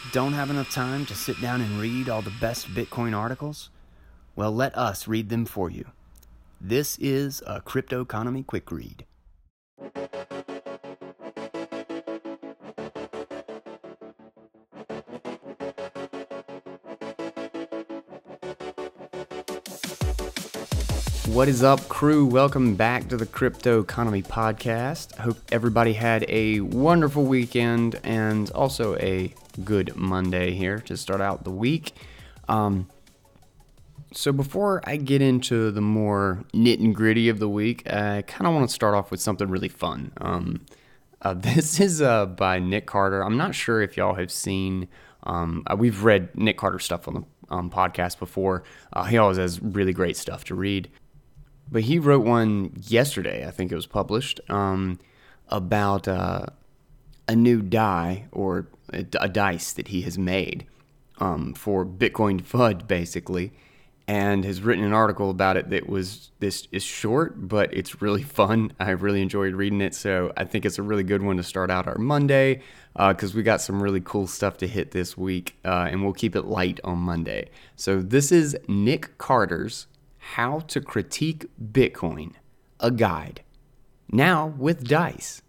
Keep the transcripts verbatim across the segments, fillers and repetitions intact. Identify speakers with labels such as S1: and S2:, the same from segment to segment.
S1: Don't have enough time to sit down and read all the best Bitcoin articles? Well, let us read them for you. This is a Crypto Economy Quick Read. What is up, crew? Welcome back to the Crypto Economy Podcast. I hope everybody had a wonderful weekend and also a good Monday here to start out the week. Um, so before I get into the more nit and gritty of the week, I kind of want to start off with something really fun. Um, uh, this is uh, by Nick Carter. I'm not sure if y'all have seen, um, uh, we've read Nick Carter stuff on the um, podcast before. Uh, he always has really great stuff to read. But he wrote one yesterday, I think it was published, um, about uh, a new die or a, a dice that he has made um, for Bitcoin F U D, basically, and has written an article about it that was, this is short, but it's really fun. I really enjoyed reading it, so I think it's a really good one to start out our Monday, because uh, we got some really cool stuff to hit this week, uh, and we'll keep it light on Monday. So this is Nick Carter's How to Critique Bitcoin, a guide. Now with dice.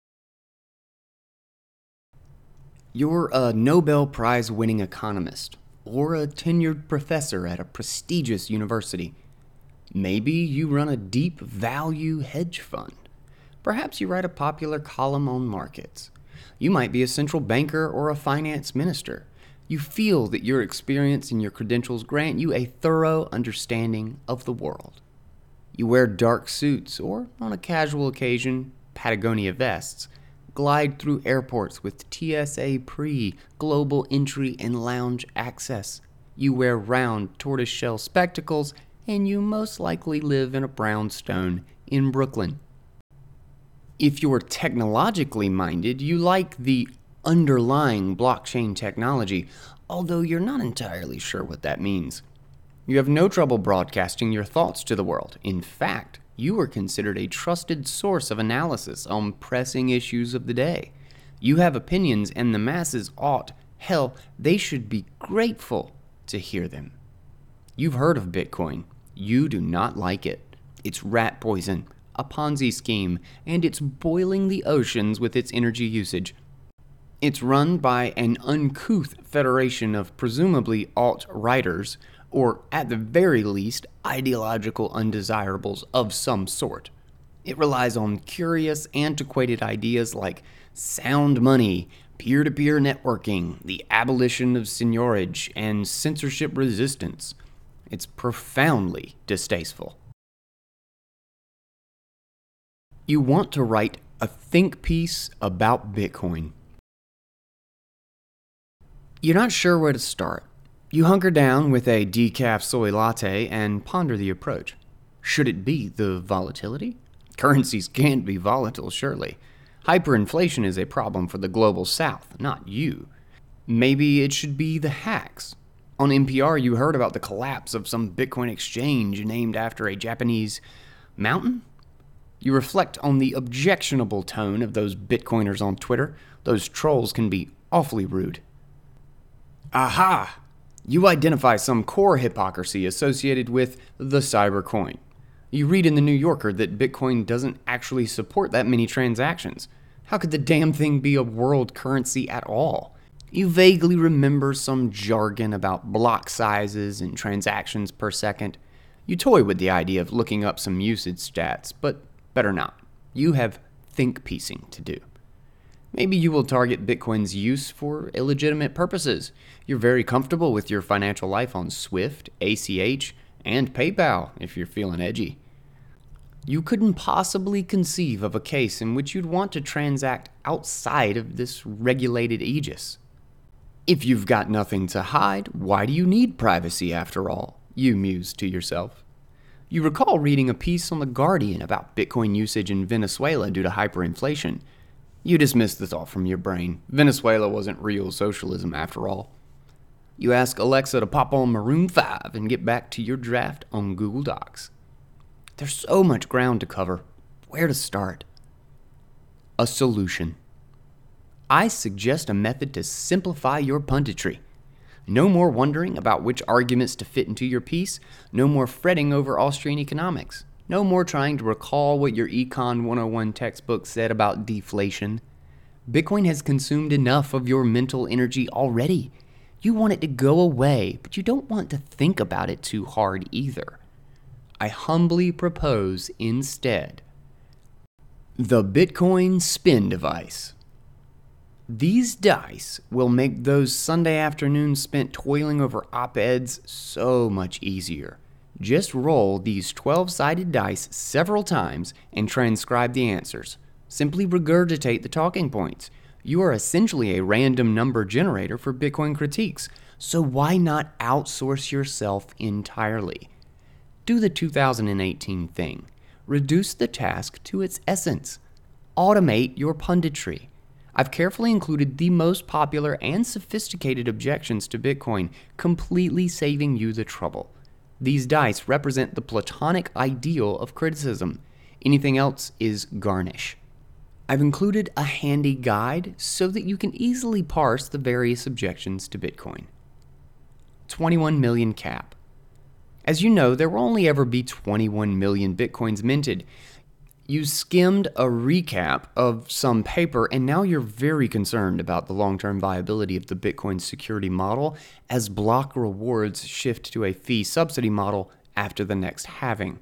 S1: You're a Nobel Prize winning economist or a tenured professor at a prestigious university. Maybe you run a deep value hedge fund. Perhaps you write a popular column on markets. You might be a central banker or a finance minister. You feel that your experience and your credentials grant you a thorough understanding of the world. You wear dark suits or, on a casual occasion, Patagonia vests, glide through airports with T S A pre, global entry and lounge access. You wear round tortoiseshell spectacles, and you most likely live in a brownstone in Brooklyn. If you're technologically minded, you like the underlying blockchain technology, although you're not entirely sure what that means. You have no trouble broadcasting your thoughts to the world. In fact, you are considered a trusted source of analysis on pressing issues of the day. You have opinions, and the masses ought, hell, they should be grateful to hear them. You've heard of Bitcoin. You do not like it. It's rat poison, a Ponzi scheme, and it's boiling the oceans with its energy usage. It's run by an uncouth federation of presumably alt-righters, or at the very least, ideological undesirables of some sort. It relies on curious, antiquated ideas like sound money, peer-to-peer networking, the abolition of seigniorage, and censorship resistance. It's profoundly distasteful. You want to write a think piece about Bitcoin. You're not sure where to start. You hunker down with a decaf soy latte and ponder the approach. Should it be the volatility? Currencies can't be volatile, surely. Hyperinflation is a problem for the global south, not you. Maybe it should be the hacks. On N P R, you heard about the collapse of some Bitcoin exchange named after a Japanese mountain? You reflect on the objectionable tone of those Bitcoiners on Twitter. Those trolls can be awfully rude. Aha! You identify some core hypocrisy associated with the cybercoin. You read in the New Yorker that Bitcoin doesn't actually support that many transactions. How could the damn thing be a world currency at all? You vaguely remember some jargon about block sizes and transactions per second. You toy with the idea of looking up some usage stats, but better not. You have think piecing to do. Maybe you will target Bitcoin's use for illegitimate purposes. You're very comfortable with your financial life on Swift, A C H, and PayPal if you're feeling edgy. You couldn't possibly conceive of a case in which you'd want to transact outside of this regulated aegis. If you've got nothing to hide, why do you need privacy after all? You muse to yourself. You recall reading a piece on The Guardian about Bitcoin usage in Venezuela due to hyperinflation. You dismiss the thought from your brain. Venezuela wasn't real socialism after all. You ask Alexa to pop on Maroon five and get back to your draft on Google Docs. There's so much ground to cover. Where to start? A solution. I suggest a method to simplify your punditry. No more wondering about which arguments to fit into your piece. No more fretting over Austrian economics. No more trying to recall what your Econ one oh one textbook said about deflation. Bitcoin has consumed enough of your mental energy already. You want it to go away, but you don't want to think about it too hard either. I humbly propose instead the Bitcoin Spin Device. These dice will make those Sunday afternoons spent toiling over op-eds so much easier. Just roll these twelve-sided dice several times and transcribe the answers. Simply regurgitate the talking points. You are essentially a random number generator for Bitcoin critiques, so why not outsource yourself entirely? Do the two thousand eighteen thing. Reduce the task to its essence. Automate your punditry. I've carefully included the most popular and sophisticated objections to Bitcoin, completely saving you the trouble. These dice represent the platonic ideal of criticism. Anything else is garnish. I've included a handy guide so that you can easily parse the various objections to Bitcoin. twenty-one million cap. As you know, there will only ever be twenty-one million Bitcoins minted. You skimmed a recap of some paper, and now you're very concerned about the long-term viability of the Bitcoin security model as block rewards shift to a fee subsidy model after the next halving.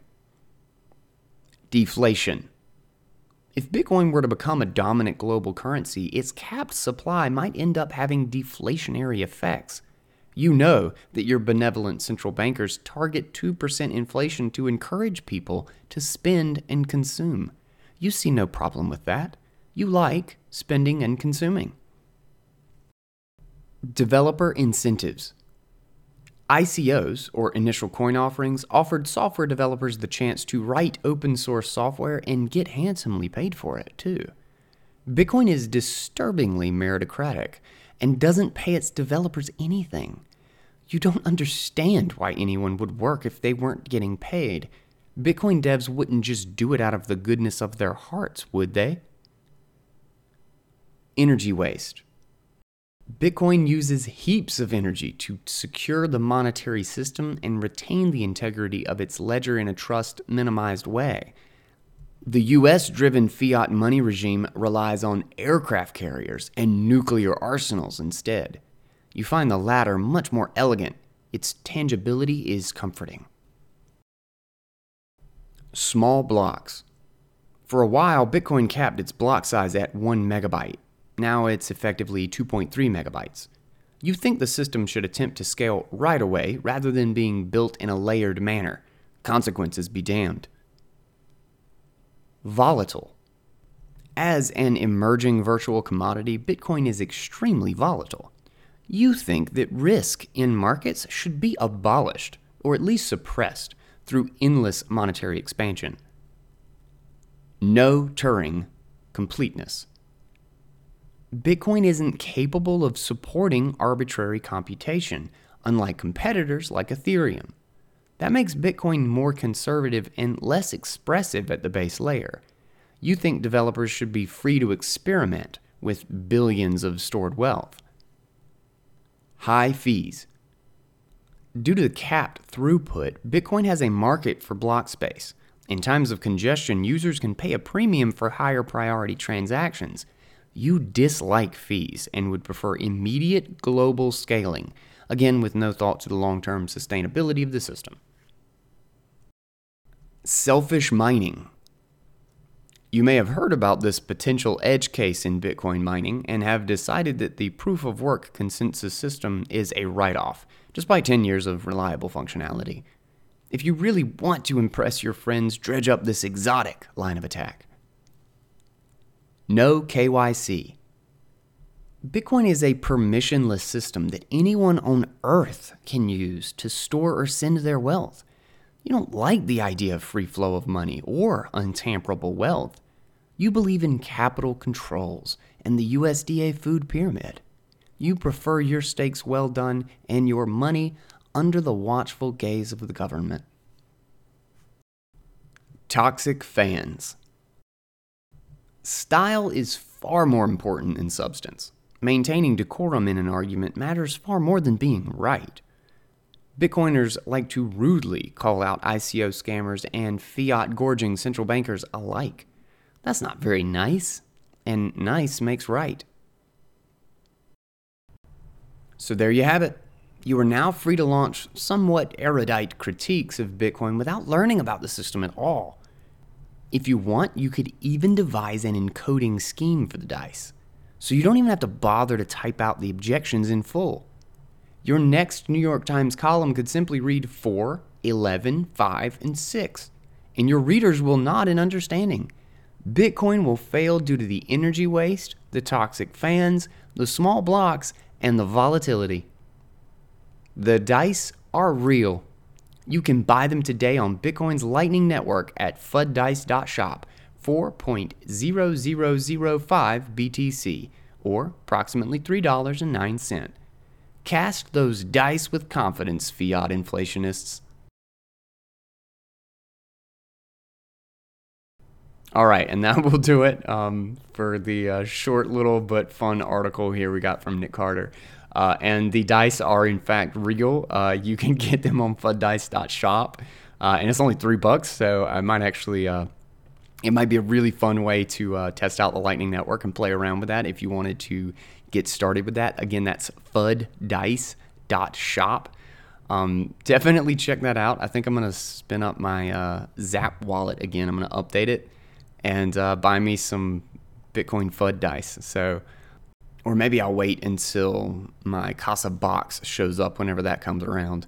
S1: Deflation. If Bitcoin were to become a dominant global currency, its capped supply might end up having deflationary effects. You know that your benevolent central bankers target two percent inflation to encourage people to spend and consume. You see no problem with that. You like spending and consuming. Developer incentives. I C Os, or initial coin offerings, offered software developers the chance to write open source software and get handsomely paid for it, too. Bitcoin is disturbingly meritocratic and doesn't pay its developers anything. You don't understand why anyone would work if they weren't getting paid. Bitcoin devs wouldn't just do it out of the goodness of their hearts, would they? Energy waste. Bitcoin uses heaps of energy to secure the monetary system and retain the integrity of its ledger in a trust-minimized way. The U S-driven fiat money regime relies on aircraft carriers and nuclear arsenals instead. You find the latter much more elegant. Its tangibility is comforting. Small blocks. For a while, Bitcoin capped its block size at one megabyte. Now it's effectively two point three megabytes. You think the system should attempt to scale right away rather than being built in a layered manner. Consequences be damned. Volatile. As an emerging virtual commodity, Bitcoin is extremely volatile. You think that risk in markets should be abolished, or at least suppressed, through endless monetary expansion. No Turing completeness. Bitcoin isn't capable of supporting arbitrary computation, unlike competitors like Ethereum. That makes Bitcoin more conservative and less expressive at the base layer. You think developers should be free to experiment with billions of stored wealth. High fees. Due to the capped throughput, Bitcoin has a market for block space. In times of congestion, users can pay a premium for higher priority transactions. You dislike fees and would prefer immediate global scaling, again with no thought to the long-term sustainability of the system. Selfish mining. You may have heard about this potential edge case in Bitcoin mining and have decided that the proof-of-work consensus system is a write-off, despite ten years of reliable functionality. If you really want to impress your friends, dredge up this exotic line of attack. No K Y C. Bitcoin is a permissionless system that anyone on Earth can use to store or send their wealth. You don't like the idea of free flow of money or untamperable wealth. You believe in capital controls and the U S D A food pyramid. You prefer your stakes well done and your money under the watchful gaze of the government. Toxic fans. Style is far more important than substance. Maintaining decorum in an argument matters far more than being right. Bitcoiners like to rudely call out I C O scammers and fiat gorging central bankers alike. That's not very nice, and nice makes right. So there you have it. You are now free to launch somewhat erudite critiques of Bitcoin without learning about the system at all. If you want, you could even devise an encoding scheme for the dice, so you don't even have to bother to type out the objections in full. Your next New York Times column could simply read four, eleven, five, and six, and your readers will nod in understanding. Bitcoin will fail due to the energy waste, the toxic fans, the small blocks, and the volatility. The dice are real. You can buy them today on Bitcoin's Lightning Network at fuddice dot shop for zero point zero zero zero five B T C, or approximately three dollars and nine cents. Cast those dice with confidence, fiat inflationists. All right, and that will do it um, for the uh, short little but fun article here we got from Nick Carter. Uh, and the dice are in fact real. Uh, you can get them on fuddice dot shop, uh, and it's only three bucks. So I might actually, uh, it might be a really fun way to uh, test out the Lightning Network and play around with that if you wanted to get started with that. Again, that's fuddice dot shop. Um, definitely check that out. I think I'm gonna spin up my uh, Zap wallet again. I'm gonna update it and uh, buy me some Bitcoin FUD dice. So. Or maybe I'll wait until my Casa box shows up whenever that comes around.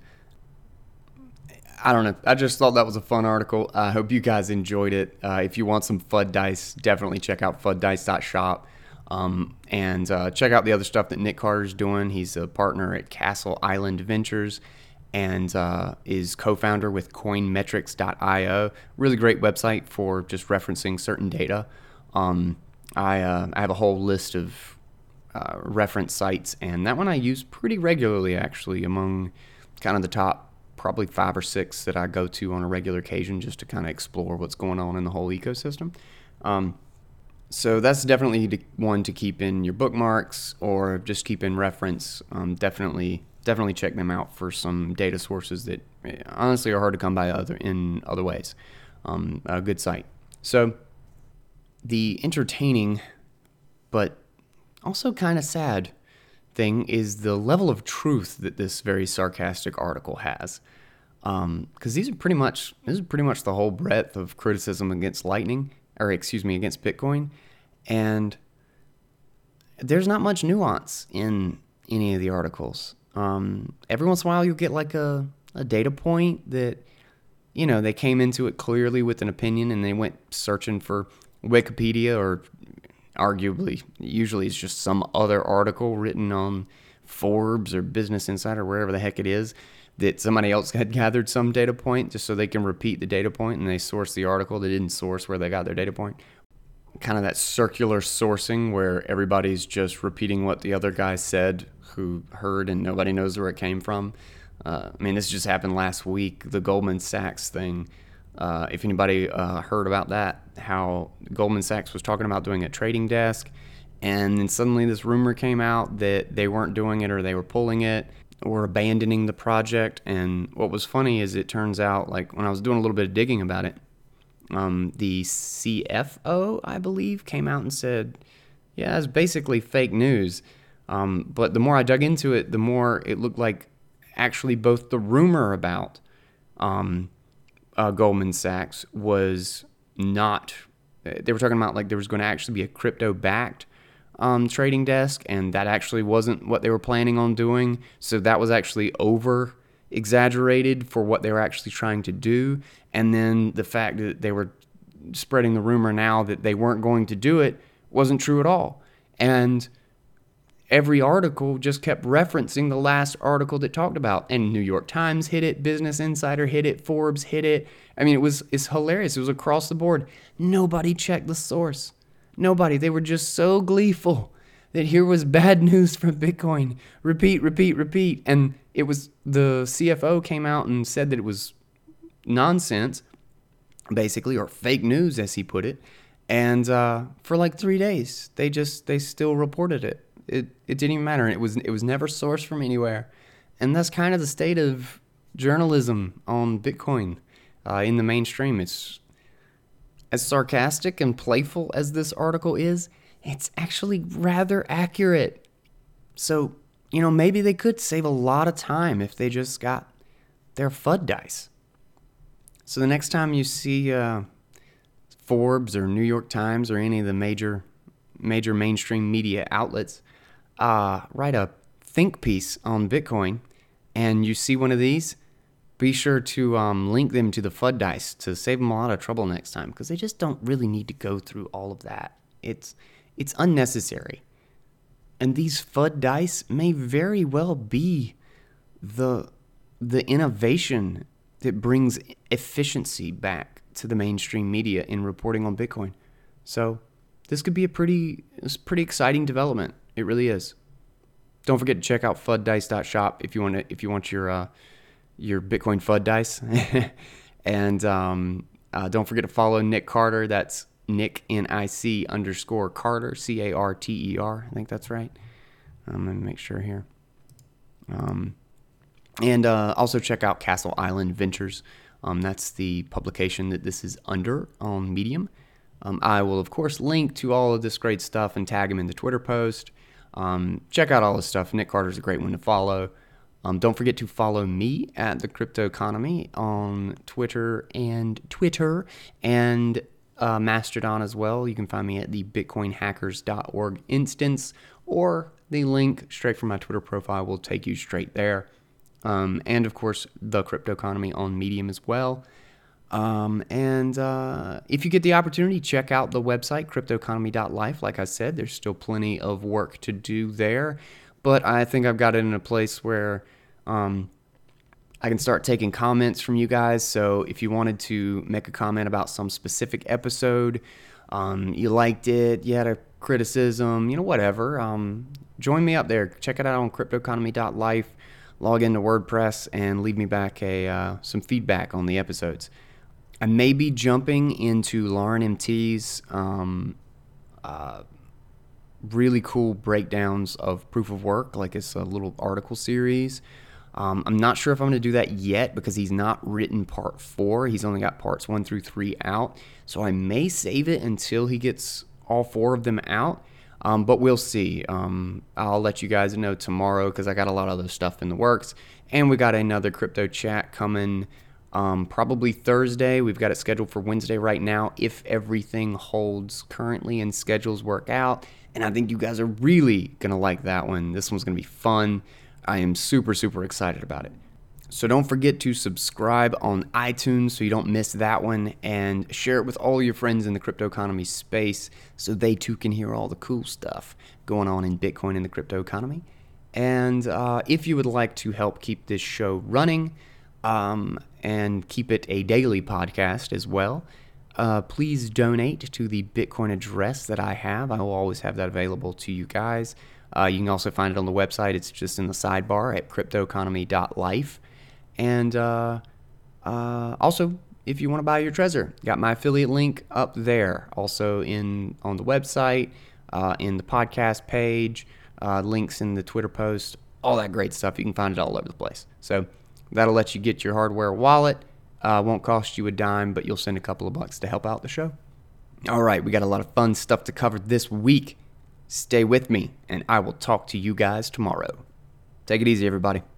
S1: I don't know. I just thought that was a fun article. I hope you guys enjoyed it. Uh, if you want some FUD dice, definitely check out fuddice dot shop. Um, and uh, check out the other stuff that Nick Carter's doing. He's a partner at Castle Island Ventures and uh, is co-founder with coin metrics dot io. Really great website for just referencing certain data. Um, I, uh, I have a whole list of Uh, reference sites, and that one I use pretty regularly, actually, among kind of the top probably five or six that I go to on a regular occasion just to kind of explore what's going on in the whole ecosystem. Um, so that's definitely the one to keep in your bookmarks or just keep in reference. Um, definitely, definitely check them out for some data sources that honestly are hard to come by other in other ways. Um, a good site. So the entertaining, but also kind of sad thing is the level of truth that this very sarcastic article has. Because um, these are pretty much, this is pretty much the whole breadth of criticism against Lightning, or excuse me, against Bitcoin. And there's not much nuance in any of the articles. Um, every once in a while you'll get like a, a data point that, you know, they came into it clearly with an opinion and they went searching for Wikipedia or arguably, usually it's just some other article written on Forbes or Business Insider, wherever the heck it is, that somebody else had gathered some data point just so they can repeat the data point and they source the article. They didn't source where they got their data point. Kind of that circular sourcing where everybody's just repeating what the other guy said who heard and nobody knows where it came from. Uh, I mean, this just happened last week, the Goldman Sachs thing. Uh, if anybody uh, heard about that, how Goldman Sachs was talking about doing a trading desk, and then suddenly this rumor came out that they weren't doing it or they were pulling it or abandoning the project. And what was funny is it turns out, like when I was doing a little bit of digging about it, um, the C F O, I believe, came out and said, yeah, it's basically fake news. Um, but the more I dug into it, the more it looked like actually both the rumor about um, Uh, Goldman Sachs was not, they were talking about like there was going to actually be a crypto-backed um, trading desk, and that actually wasn't what they were planning on doing. So that was actually over exaggerated for what they were actually trying to do. And then the fact that they were spreading the rumor now that they weren't going to do it wasn't true at all. And every article just kept referencing the last article that talked about, and New York Times hit it, Business Insider hit it, Forbes hit it. I mean, it was it's hilarious. It was across the board. Nobody checked the source. Nobody. They were just so gleeful that here was bad news from Bitcoin. Repeat, repeat, repeat. And it was the C F O came out and said that it was nonsense, basically, or fake news, as he put it. And uh, for like three days, they just they still reported it. It it didn't even matter. It was it was never sourced from anywhere, and that's kind of the state of journalism on Bitcoin uh, in the mainstream. It's as sarcastic and playful as this article is. It's actually rather accurate. So you know maybe they could save a lot of time if they just got their F U D dice. So the next time you see uh, Forbes or New York Times or any of the major major mainstream media outlets uh, write a think piece on Bitcoin and you see one of these, be sure to um, link them to the F U D dice to save them a lot of trouble next time, because they just don't really need to go through all of that. It's it's unnecessary. And these F U D dice may very well be the the innovation that brings efficiency back to the mainstream media in reporting on Bitcoin. So this could be a pretty, it's pretty exciting development. It really is. Don't forget to check out F U D dice dot shop if you want to, if you want your uh, your Bitcoin F U D dice. And um, uh, don't forget to follow Nick Carter. That's Nick N I C underscore Carter, C A R T E R. I think that's right. I'm gonna make sure here. Um, and uh, also check out Castle Island Ventures. Um, that's the publication that this is under on Medium. Um, I will, of course, link to all of this great stuff and tag him in the Twitter post. Um, check out all this stuff. Nick Carter's a great one to follow. Um, don't forget to follow me at The Crypto Economy on Twitter and Twitter and uh, Mastodon as well. You can find me at the bitcoin hackers dot org instance, or the link straight from my Twitter profile will take you straight there. Um, and, of course, The Crypto Economy on Medium as well. Um, and uh, if you get the opportunity, check out the website, crypto economy dot life. Like I said, there's still plenty of work to do there. But I think I've got it in a place where um, I can start taking comments from you guys. So if you wanted to make a comment about some specific episode, um, you liked it, you had a criticism, you know, whatever, um, join me up there. Check it out on crypto economy dot life. Log into WordPress and leave me back a uh, some feedback on the episodes. I may be jumping into Lauren M T's um, uh, really cool breakdowns of proof of work, like it's a little article series. Um, I'm not sure if I'm going to do that yet because he's not written part four. He's only got parts one through three out. So I may save it until he gets all four of them out. Um, but we'll see. Um, I'll let you guys know tomorrow because I got a lot of other stuff in the works. And we got another crypto chat coming um, probably Thursday. We've got it scheduled for Wednesday right now if everything holds currently and schedules work out. And I think you guys are really going to like that one. This one's going to be fun. I am super, super excited about it. So don't forget to subscribe on iTunes so you don't miss that one, and share it with all your friends in the crypto economy space so they too can hear all the cool stuff going on in Bitcoin and the crypto economy. And uh, if you would like to help keep this show running um, and keep it a daily podcast as well, uh, please donate to the Bitcoin address that I have. I will always have that available to you guys. Uh, you can also find it on the website. It's just in the sidebar at crypto economy dot life. And uh, uh, also, if you want to buy your Trezor, got my affiliate link up there. Also in on the website, uh, in the podcast page, uh, links in the Twitter post, all that great stuff. You can find it all over the place. So that'll let you get your hardware wallet. Uh, won't cost you a dime, but you'll send a couple of bucks to help out the show. All right, we got a lot of fun stuff to cover this week. Stay with me, and I will talk to you guys tomorrow. Take it easy, everybody.